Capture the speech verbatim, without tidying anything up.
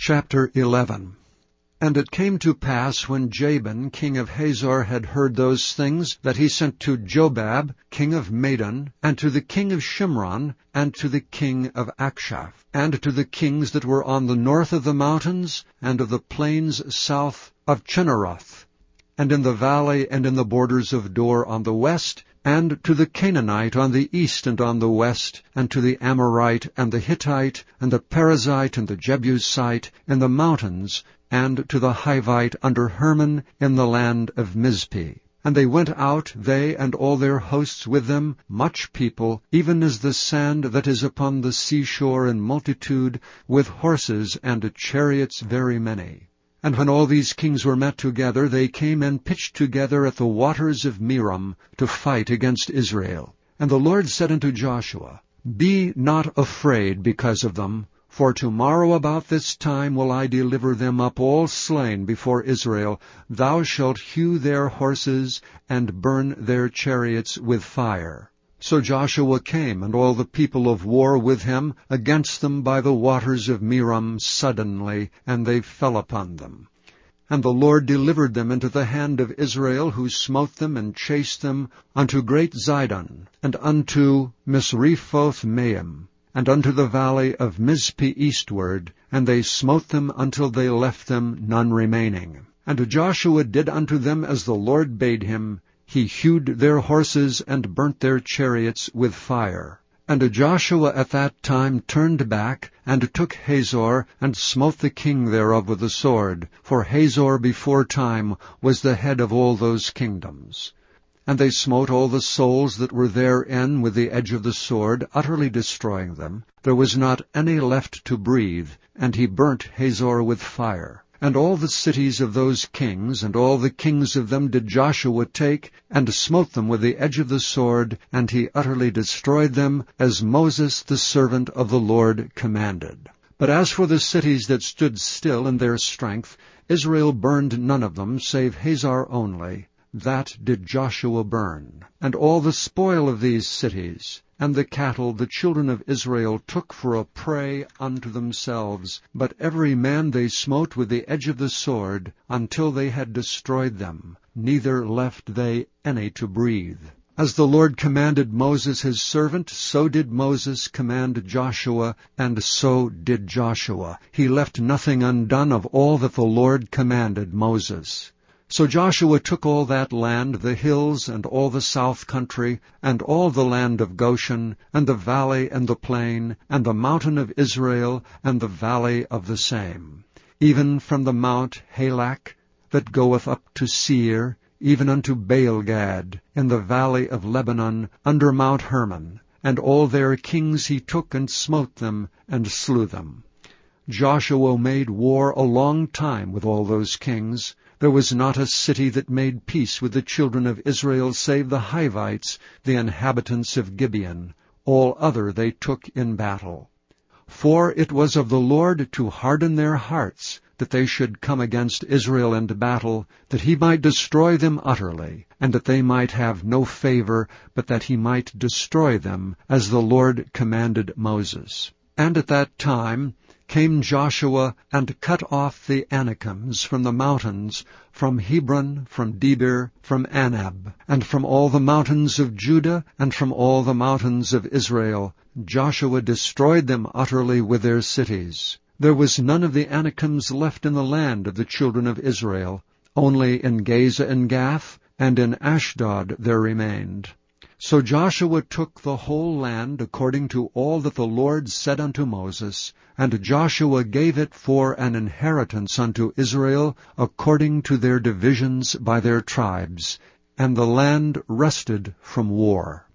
Chapter eleven. And it came to pass, when Jabin king of Hazor had heard those things, that he sent to Jobab king of Madon, and to the king of Shimron, and to the king of Achshaph, and to the kings that were on the north of the mountains, and of the plains south of Chinneroth, and in the valley and in the borders of Dor on the west, and to the Canaanite on the east and on the west, and to the Amorite and the Hittite, and the Perizzite and the Jebusite in the mountains, and to the Hivite under Hermon in the land of Mizpeh. And they went out, they and all their hosts with them, much people, even as the sand that is upon the seashore in multitude, with horses and chariots very many. And when all these kings were met together, they came and pitched together at the waters of Merom to fight against Israel. And the Lord said unto Joshua, Be not afraid because of them, for tomorrow about this time will I deliver them up all slain before Israel. Thou shalt hew their horses, and burn their chariots with fire. So Joshua came, and all the people of war with him, against them by the waters of Merom suddenly, and they fell upon them. And the Lord delivered them into the hand of Israel, who smote them and chased them unto great Zidon, and unto Misrephoth-maim, and unto the valley of Mizpeh eastward, and they smote them until they left them none remaining. And Joshua did unto them as the Lord bade him. He hewed their horses and burnt their chariots with fire. And Joshua at that time turned back, and took Hazor, and smote the king thereof with the sword. For Hazor before time was the head of all those kingdoms. And they smote all the souls that were therein with the edge of the sword, utterly destroying them. There was not any left to breathe, and he burnt Hazor with fire. And all the cities of those kings, and all the kings of them did Joshua take, and smote them with the edge of the sword, and he utterly destroyed them, as Moses the servant of the Lord commanded. But as for the cities that stood still in their strength, Israel burned none of them, save Hazor only. That did Joshua burn. And all the spoil of these cities, and the cattle the children of Israel took for a prey unto themselves, but every man they smote with the edge of the sword, until they had destroyed them, neither left they any to breathe. As the Lord commanded Moses his servant, so did Moses command Joshua, and so did Joshua. He left nothing undone of all that the Lord commanded Moses. So Joshua took all that land, the hills, and all the south country, and all the land of Goshen, and the valley and the plain, and the mountain of Israel, and the valley of the same, even from the mount Halak, that goeth up to Seir, even unto Baalgad, in the valley of Lebanon, under Mount Hermon. And all their kings he took, and smote them, and slew them. Joshua made war a long time with all those kings. There was not a city that made peace with the children of Israel, save the Hivites, the inhabitants of Gibeon. All other they took in battle. For it was of the Lord to harden their hearts, that they should come against Israel in battle, that he might destroy them utterly, and that they might have no favor, but that he might destroy them, as the Lord commanded Moses. And at that time came Joshua, and cut off the Anakims from the mountains, from Hebron, from Debir, from Anab, and from all the mountains of Judah, and from all the mountains of Israel. Joshua destroyed them utterly with their cities. There was none of the Anakims left in the land of the children of Israel. Only in Gaza and Gath, and in Ashdod there remained. So Joshua took the whole land according to all that the Lord said unto Moses, and Joshua gave it for an inheritance unto Israel according to their divisions by their tribes, and the land rested from war.